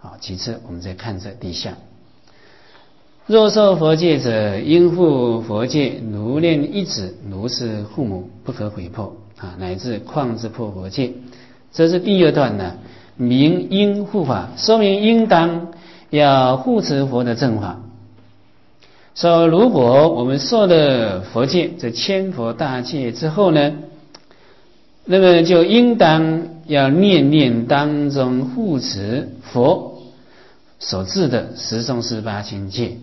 好，其次我们再看这第项。若受佛戒者，应复佛戒，如念一子，如是父母，不可毁破乃至况之破佛戒。这是第二段呢，明应护法，说明应当要护持佛的正法。说如果我们受了佛戒，这千佛大戒之后呢，那么就应当要念念当中护持佛所制的十诵十八轻戒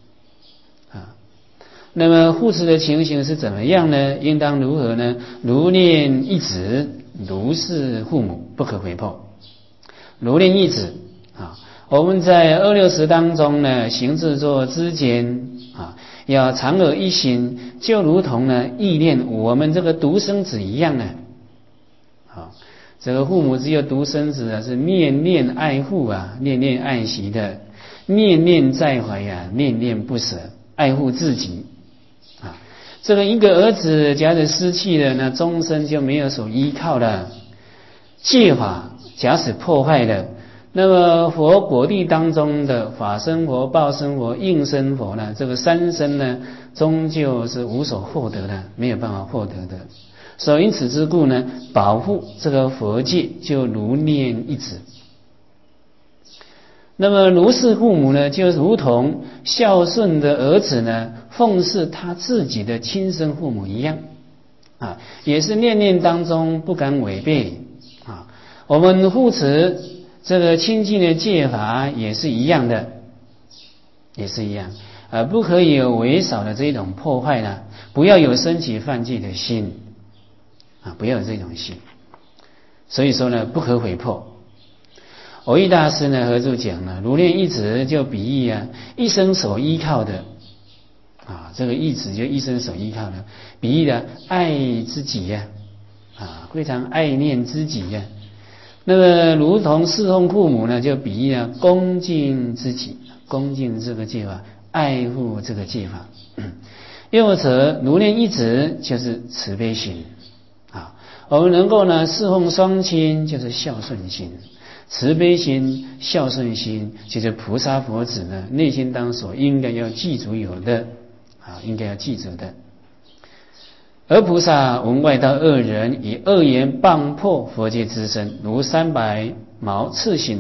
那么护持的情形是怎么样呢？应当如何呢？如念一子，如是父母，不可毁破。如念一子我们在二六时当中呢，行制作之间要常有一心，就如同呢意念我们这个独生子一样呢。这个父母只有独生子是念念爱护念念爱惜的，念念在怀念念不舍，爱护自己这个一个儿子假使失去了，那终身就没有所依靠了。戒法假使破坏了，那么佛果地当中的法身佛、报身佛、应身佛呢，这个三身呢，终究是无所获得的，没有办法获得的。所以因此之故呢，保护这个佛戒就如念一子。那么如是父母呢，就如同孝顺的儿子呢，奉侍他自己的亲生父母一样也是念念当中不敢违背我们护持这个清净的戒法也是一样的，也是一样不可以有违少的这种破坏呢，不要有升起犯戒的心不要有这种心。所以说呢，不可毁破。蕅益大师呢何处讲呢？如念一子就比喻一生所依靠的这个一子就一生所依靠的，比喻的爱自己非常爱念自己那么如同侍奉父母呢，就比喻恭敬自己，恭敬这个戒法，爱护这个戒法又者如念一子就是慈悲心我们能够呢侍奉双亲就是孝顺心，慈悲心、孝顺心，就是菩萨佛子呢内心当所应该要记住有的应该要记住的。而菩萨闻外道恶人以恶言谤破佛戒之身，如300矛刺心。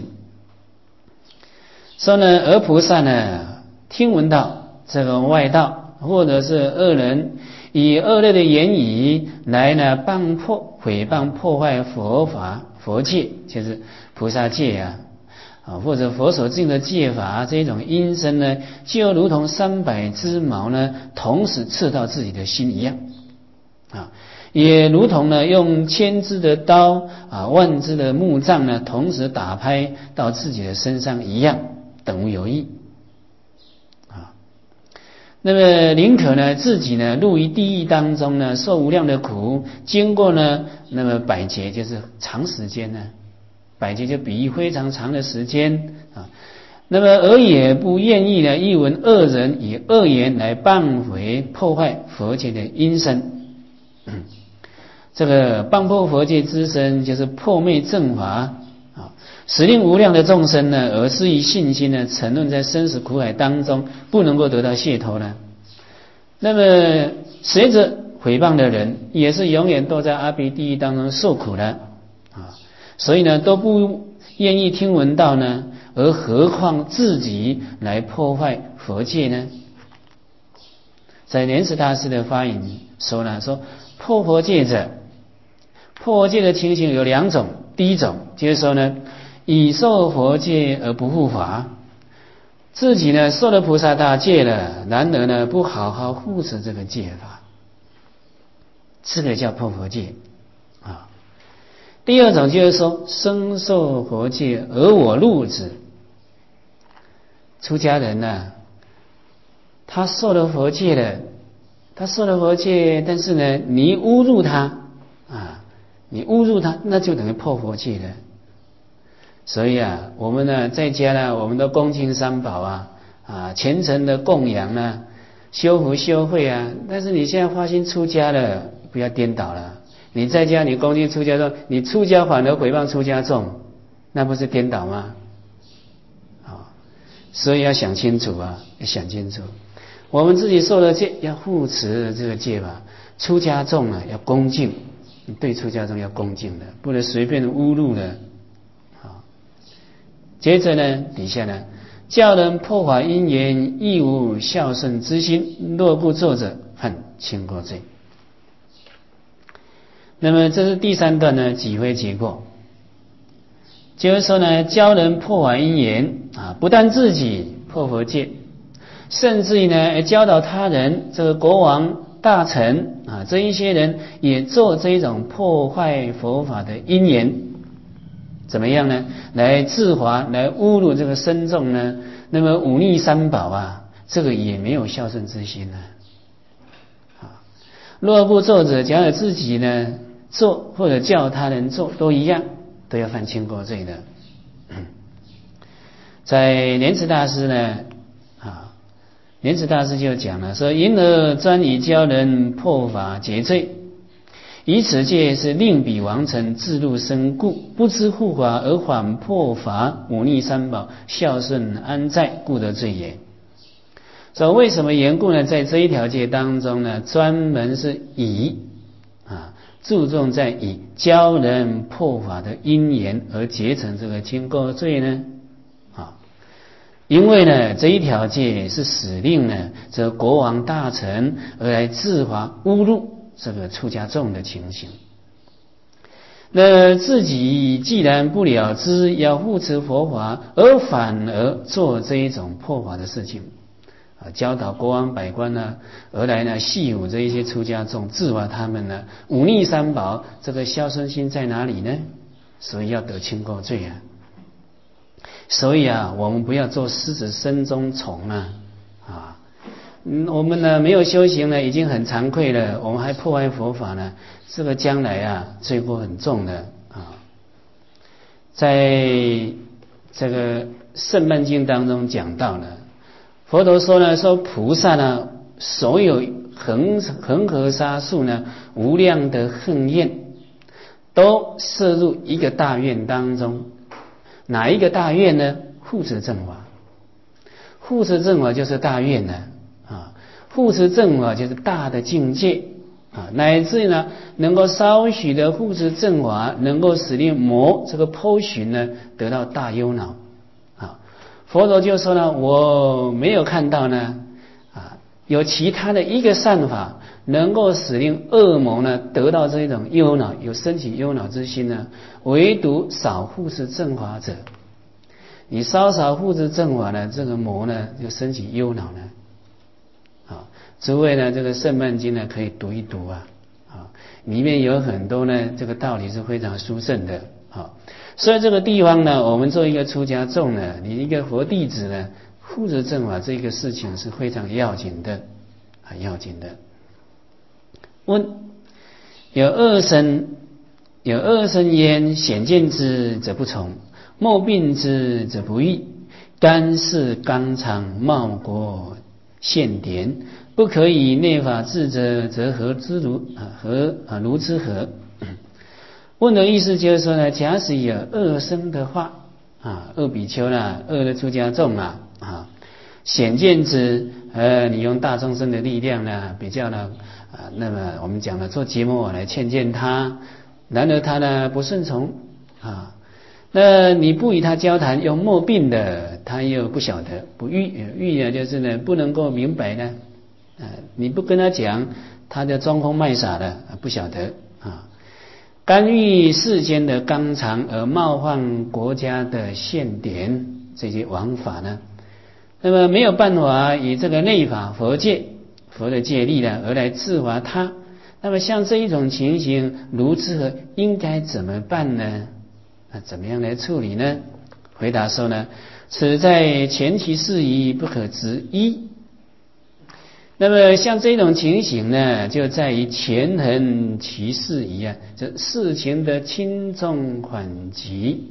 说呢，而菩萨呢听闻到这个外道或者是恶人以恶劣的言语来呢谤破、毁谤、破坏佛法、佛戒，就是菩萨戒或者佛所定的戒法这种因身呢，就如同300只矛呢，同时刺到自己的心一样也如同呢用1000支的刀万支的木杖呢，同时打拍到自己的身上一样，等无有异那么宁可呢自己呢入于地狱当中呢，受无量的苦，经过呢那么百劫，就是长时间呢，百劫就比喻非常长的时间那么而也不愿意呢一闻恶人以恶言来谤毁破坏佛戒的因身这个谤破佛戒之身，就是破灭正法使令无量的众生呢，而失于信心呢，沉沦在生死苦海当中，不能够得到解脱呢。那么随着毁谤的人，也是永远都在阿鼻地狱当中受苦的所以呢，都不愿意听闻到呢，而何况自己来破坏佛戒呢？在莲池大师的发言说呢，说破佛戒者，破佛戒的情形有2种，第一种就是说呢，已受佛戒而不护法，自己呢受了菩萨大戒了，然而呢不好好护持这个戒法，这个叫破佛戒第二种就是说，生受佛戒而我入之，出家人他受了佛戒了，但是呢你侮辱他你侮辱他，那就等于破佛戒了。所以我们呢在家呢，我们都恭敬三宝虔诚的供养修福修慧但是你现在发心出家了，不要颠倒了。你在家你恭敬出家众，你出家反而毁谤出家众，那不是颠倒吗？ 所以要想清楚啊，要想清楚，我们自己受的戒要护持这个戒法，出家众啊要恭敬，对出家众要恭敬的，不能随便侮辱的。好，接着呢，底下呢，教人破法因缘，亦无孝顺之心，若不作者，犯轻过罪。那么这是第三段呢，几非结过。就是说呢，教人破法因缘啊，不但自己破佛戒，甚至于呢，教导他人，这个国王、大臣啊，这一些人也做这种破坏佛法的因缘，怎么样呢？来自华，来侮辱这个僧众呢？那么忤逆三宝啊，这个也没有孝顺之心呢。啊，若不做者，假如自己呢做或者叫他人做，都一样。都要犯轻过罪的。在莲池大师呢，莲池大师就讲了，说因而专以教人破法结罪，以此戒是令彼王臣自入深故，不知护法而反破法，忤逆三宝，孝顺安在，故得罪也。所以为什么缘故呢？在这一条戒当中呢，专门是以注重在以教人破法的因缘而结成这个轻过罪呢？因为呢这一条戒是使令呢这国王大臣而来自华侮辱这个出家众的情形。那自己既然不了知要护持佛法，而反而做这一种破法的事情。教导国王百官呢，而来呢戏唬这一些出家众，自罚他们呢忤逆三宝，这个孝顺心在哪里呢？所以要得轻过罪啊。所以啊，我们不要做狮子身中虫啊！我们呢没有修行呢，已经很惭愧了，我们还破坏佛法呢，这个将来啊罪过很重的啊。在这个圣曼经当中讲到了。佛陀说呢，说菩萨呢，所有恒河沙数呢，无量的恨愿，都摄入一个大愿当中。哪一个大愿呢？护持正法。护持正法就是大愿呢，护持正法就是大的境界乃至呢，能够稍许的护持正法，能够使令魔这个颇寻呢，得到大忧恼。佛陀就说呢，我没有看到呢，有其他的一个善法能够使令恶魔呢得到这种忧恼，有升起忧恼之心呢，唯独少护持正法者。你稍少护持正法呢，这个魔呢就升起忧恼呢。诸位呢，这个圣曼经呢可以读一读里面有很多呢这个道理是非常殊胜的。所以这个地方呢，我们做一个出家众呢，你一个佛弟子呢，护持正法这个事情是非常要紧的，要紧的。问：有二身焉，显见之则不从，莫病之则不欲，干是纲常，茂国现典，不可以内法治者，则何之如？如之何？问的意思就是说呢，假使有恶生的话恶比丘啦，恶的出家众显见之你用大众生的力量呢，比较呢那么我们讲了做结魔来劝谏他，然而他呢不顺从那你不与他交谈，又莫病的，他又不晓得，不欲呢就是呢不能够明白呢你不跟他讲，他就装疯卖傻的不晓得干预世间的纲常而冒犯国家的宪典，这些王法呢，那么没有办法以这个内法佛戒佛的戒力呢而来治罚他。那么像这一种情形，如之何应该怎么办呢？怎么样来处理呢？回答说呢，此在前期事宜不可执一。那么像这种情形呢，就在于权衡其事宜这事情的轻重缓急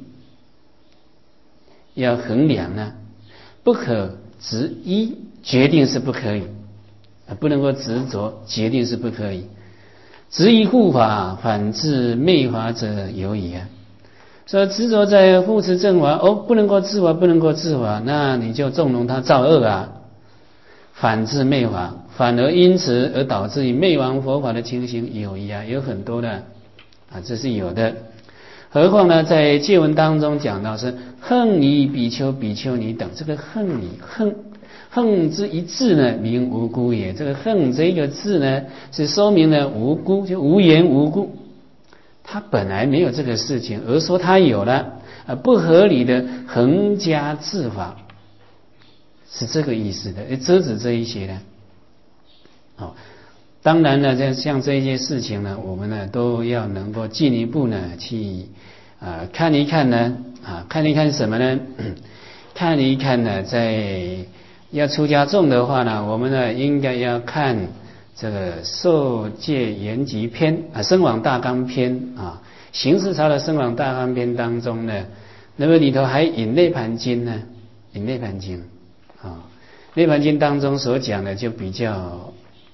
要衡量不可执一，决定是不可以不能够执着，决定是不可以。执一护法，反治昧法者有矣说执着在护持正法，不能够治法，不能够治法，那你就纵容他造恶啊，反致灭法，反而因此而导致于灭亡佛法的情形有很多的这是有的。何况呢，在戒文当中讲到是恨于比丘、比丘尼等，这个恨之一字呢，名无辜也。这个恨这个字呢，是说明了无辜，就无缘无故，他本来没有这个事情，而说他有了，不合理的横加治法，是这个意思的，遮止这一些的。当然呢，像这些事情呢，我们呢都要能够进一步呢去看一看呢，看一看什么呢？看一看呢，在要出家众的话呢，我们呢应该要看这个受戒圆寂篇声闻大纲篇行识潮的声闻大纲篇当中呢，那么里头还引涅盘经呢，引涅盘经涅盘经当中所讲的就比较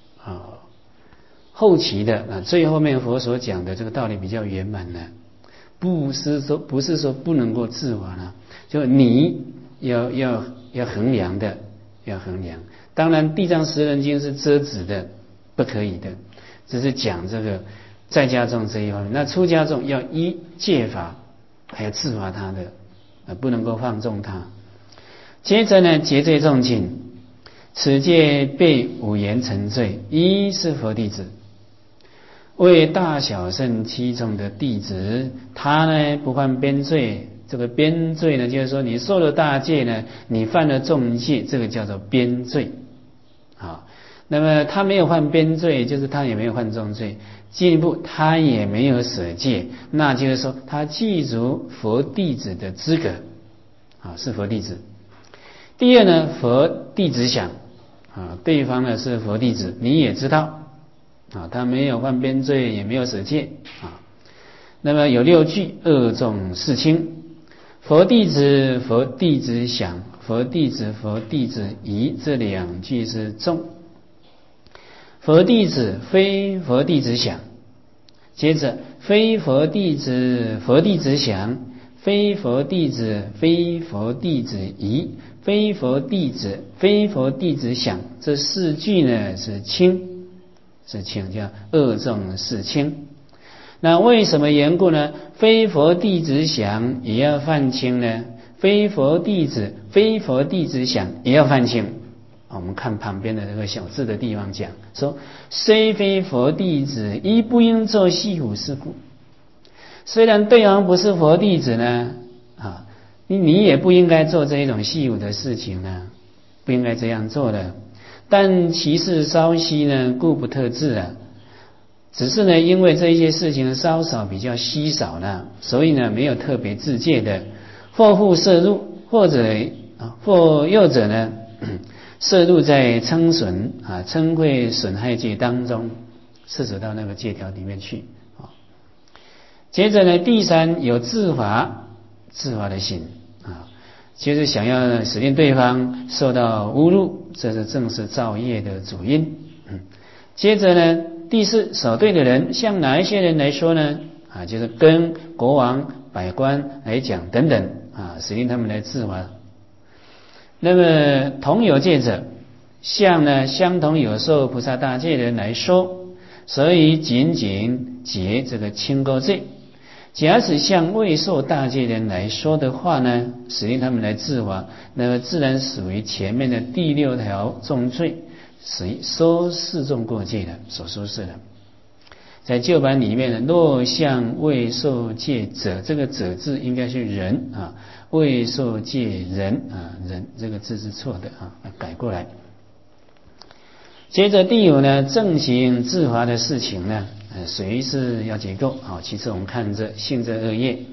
后期的最后面佛所讲的这个道理比较圆满的，不是说不能够自法了，就你要衡量的，要衡量。当然地藏十轮经是遮止的，不可以的，只是讲这个在家众这一方面。那出家众要依戒法还要自法他的不能够放纵他。接着呢，结罪众请，此戒被五言成罪，一是佛弟子，为大小乘七众的弟子，他呢不犯边罪。这个边罪呢，就是说你受了大戒呢，你犯了重戒，这个叫做边罪那么他没有犯边罪，就是他也没有犯重罪，进一步他也没有舍戒，那就是说他具足佛弟子的资格是佛弟子。第二呢，佛弟子想对方呢是佛弟子，你也知道他没有犯边罪，也没有舍戒那么有六句，二重四轻，佛弟子佛弟子想，佛弟子佛弟子疑，这两句是重。佛弟子非佛弟子想，接着非佛弟子佛弟子想，非佛弟子非佛弟子疑，非佛弟子非佛弟子想，这四句呢是轻，叫二重四轻。那为什么缘故呢？非佛弟子想也要犯轻呢？非佛弟子非佛弟子想也要犯轻。我们看旁边的这个小字的地方讲说，虽非佛弟子，亦不应作戏虎事故。虽然对方不是佛弟子呢你也不应该做这一种戏虎的事情呢，不应该这样做的。但其事稍稀呢，故不特制只是呢，因为这一些事情稍少比较稀少呢，所以呢没有特别自戒的，或复摄入，或右者呢摄入在称损称会损害戒当中，摄取到那个戒条里面去接着呢，第三有自法的心就是想要使令对方受到侮辱，这是正是造业的主因接着呢，第四守对的人，像哪一些人来说呢就是跟国王百官来讲等等使令他们来自法。那么同有戒者，像呢相同有受菩萨大戒的人来说，所以仅结这个轻垢罪。假使像未受大戒的人来说的话呢，使令他们来自法，那么自然属于前面的第六条重罪，属于说示重过戒的所说是的。在旧版里面呢，若像未受戒者，这个者字应该是人未受戒人人这个字是错的改过来。接着第五呢，正行自罚的事情呢随是要结构其次我们看这性质恶业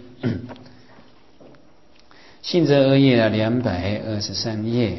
性质恶业223页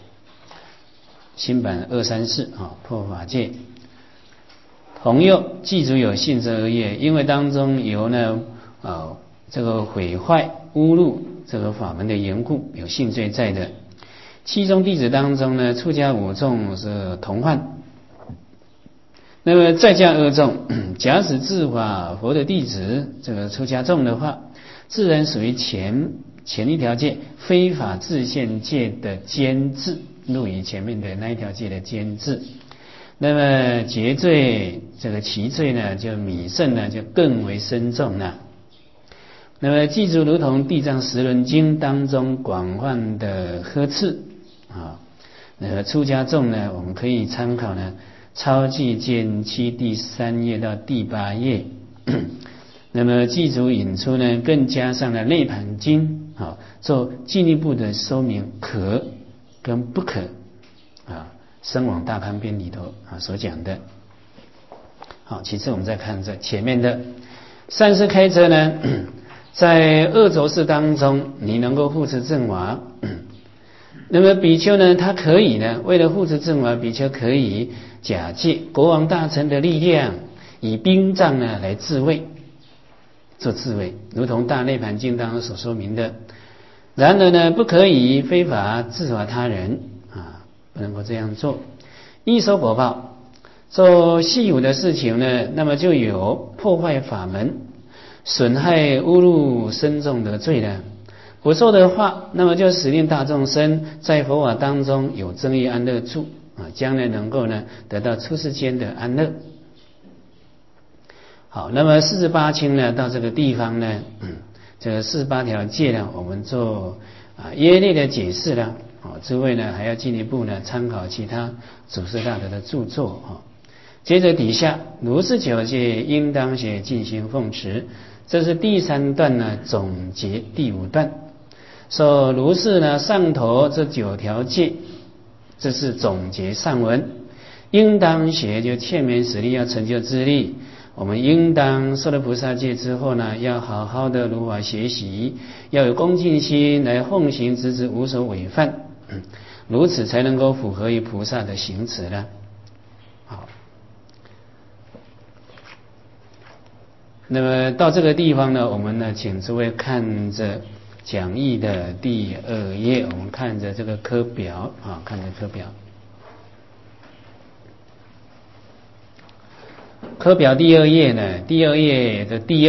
新版234破法界。同又记住有性质恶业，因为当中有呢这个毁坏侮辱这个法门的缘故，有性罪在的。七宗弟子当中呢，出家五众是同犯。那么在家二众，假使自法佛的弟子这个出家众的话， 自然属于前一条界非法自现界的间制，入于前面的那一条界的间制。那么结罪这个其罪呢，就弥胜呢，就更为深重了。那么记住，如同《地藏十轮经》当中广泛的呵斥啊，那个出家众呢，我们可以参考呢《超记卷7第3页到第8页。那么记住引出呢，更加上了《内盘经》啊，做进一步的说明可跟不可啊，《生往大康篇》里头啊所讲的。好，其次我们再看这前面的善事开车呢。在二轴式当中，你能够护持正法，那么比丘呢，他可以呢，为了护持正法，比丘可以假借国王大臣的力量，以兵杖呢来自卫，做自卫，如同大内盘经当中所说明的。然而呢，不可以非法自罚他人啊，不能够这样做，易受果报。做细武的事情呢，那么就有破坏法门。损害侮辱僧众的罪呢，不受的话，那么就使令大众生在佛法当中有增益安乐处啊，将来能够呢得到出世间的安乐。好，那么48经呢，到这个地方呢，这个48条戒呢，我们做约略的解释了。诸位呢还要进一步呢参考其他祖师大德的著作啊。接着底下如是9戒应当学进行奉持，这是第3段呢总结第5段。说如是呢上头这9条戒，这是总结上文。应当学就劝勉使力要成就自力，我们应当受了菩萨戒之后呢，要好好的如法学习，要有恭敬心来奉行，直至无所违犯，如此才能够符合于菩萨的行持呢。好。那么到这个地方呢，我们呢请诸位看着讲义的第2页，我们看着这个科表啊，看着科表。科表第2页呢，第2页的第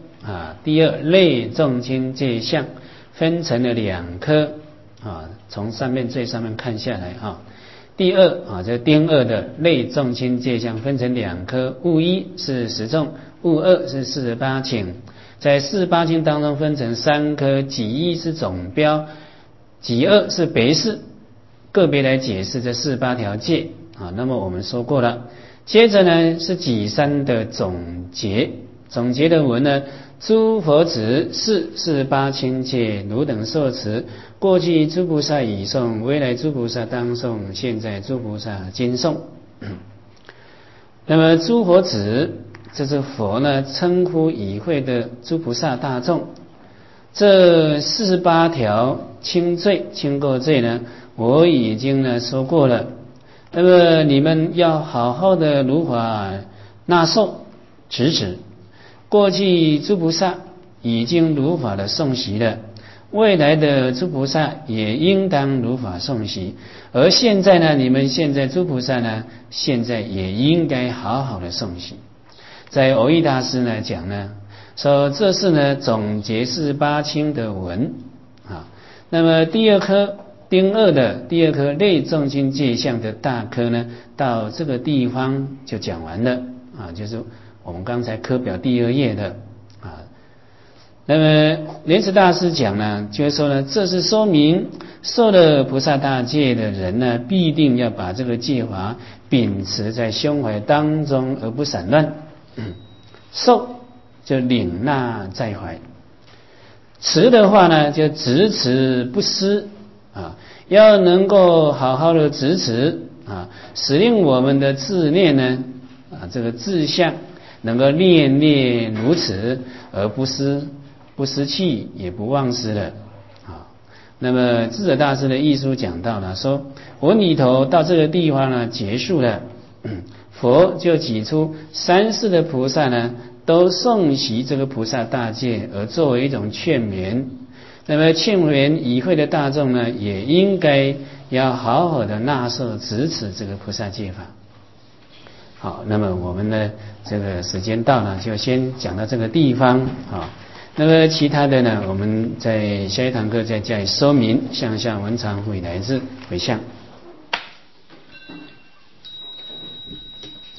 2类众亲戒相分成了2科啊，从上面最上面看下来啊。第2这丁2的类众亲戒相分成2科，物1是10众，物2是48请。在48请当中分成3科，己1是总标，己2是别事，个别来解释这48条戒啊。那么我们说过了，接着呢是己3的总结，总结的文呢，诸佛子是48请戒汝等受持，过去诸菩萨已诵，未来诸菩萨当诵，现在诸菩萨今诵。那么诸佛子，这是佛呢称呼已会的诸菩萨大众。这48条轻罪轻过罪呢，我已经呢说过了。那么你们要好好的如法纳受持持。过去诸菩萨已经如法的诵习了，未来的诸菩萨也应当如法诵习。而现在呢，你们现在诸菩萨呢，现在也应该好好的诵习。在藕益大师呢讲呢，说这是呢总结48请的文啊。那么第2科丁2的第2科类众亲戒相的大科呢，到这个地方就讲完了啊，就是我们刚才科表第2页的啊。那么莲池大师讲呢，就是说呢，这是说明受了菩萨大戒的人呢，必定要把这个戒法秉持在胸怀当中，而不散乱。受就领纳在怀，持的话呢，就执持不失啊，要能够好好的执持啊，使令我们的自念呢这个志向能够念念如此，而不失气，也不忘失了啊。那么智者大师的译书讲到了，说文里头到这个地方呢结束了。佛就举出3世的菩萨呢，都诵习这个菩萨大戒，而作为一种劝勉。那么劝勉已会的大众呢，也应该要好好的纳受执持这个菩萨戒法。好，那么我们呢，这个时间到了，就先讲到这个地方啊。 那么其他的呢，我们在下一堂课再加以说明。向下文常会来自回向。